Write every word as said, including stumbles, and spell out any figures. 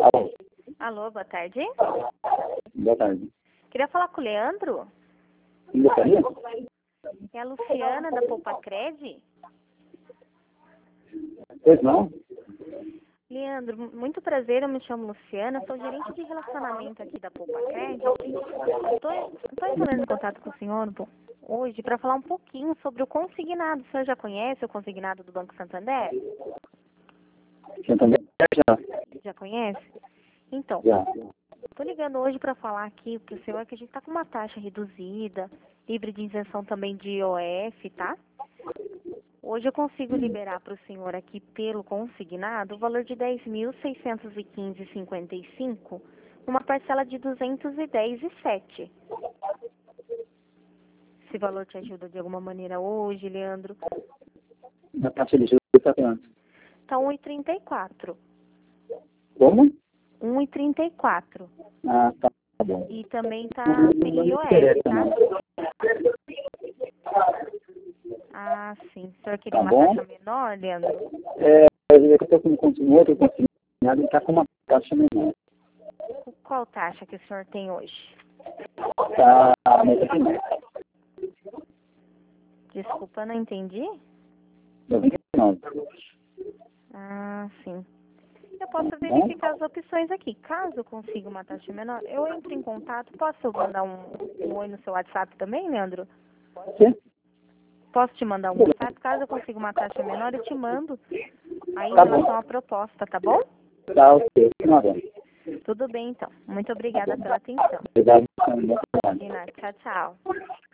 Alô. Alô, boa tarde. Boa tarde. Queria falar com o Leandro. Gostaria? É a Luciana da Poupa Cred. Pois não? Leandro, muito prazer, eu me chamo Luciana, sou gerente de relacionamento aqui da Poupa Cred. Estou entrando em contato com o senhor pô, hoje para falar um pouquinho sobre o consignado. O senhor já conhece o consignado do Banco Santander? Santander já. Já conhece? Então, Já. estou ligando hoje para falar aqui para o senhor que a gente está com uma taxa reduzida, livre de isenção também de I O F, tá? Hoje eu consigo liberar para o senhor aqui pelo consignado o valor de dez mil seiscentos e quinze reais e cinquenta e cinco centavos, uma parcela de duzentos e dez reais e sete centavos. Esse valor te ajuda de alguma maneira hoje, Leandro? Na taxa de juros está quanto? Está um real e trinta e quatro. Como? um real e trinta e quatro. Ah, tá bom. E também está Não, não sem I O F, interessa, tá? não. Ah, sim. O senhor queria Tá uma bom? taxa menor, Leandro? É, eu estou com um outro consignado e está com uma taxa menor. Qual taxa que o senhor tem hoje? Está noventa e nove. Desculpa, não entendi. noventa e nove. Ah, sim. Eu posso verificar as opções aqui. Caso eu consiga uma taxa menor, eu entro em contato. Posso mandar um, um oi no seu WhatsApp também, Leandro? Sim? Posso te mandar um WhatsApp? Caso eu consiga uma taxa menor, eu te mando. Aí em Tá relação bom. à proposta, tá bom? Tá ok. Não, bom. Tudo bem, então. Muito obrigada pela atenção. Obrigado. Bom trabalho. De nada. Tchau, tchau.